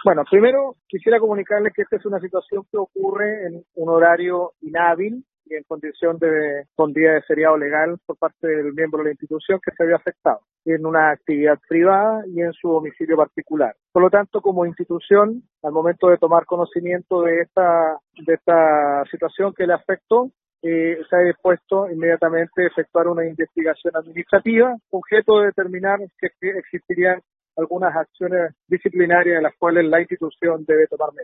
Bueno, primero quisiera comunicarles que esta es una situación que ocurre en un horario inhábil y en con día de feriado legal por parte del miembro de la institución que se había afectado en una actividad privada y en su domicilio particular. Por lo tanto, como institución, al momento de tomar conocimiento de esta situación que le afectó, se ha dispuesto inmediatamente a efectuar una investigación administrativa, objeto de determinar que existirían algunas acciones disciplinarias de las cuales la institución debe tomar medidas.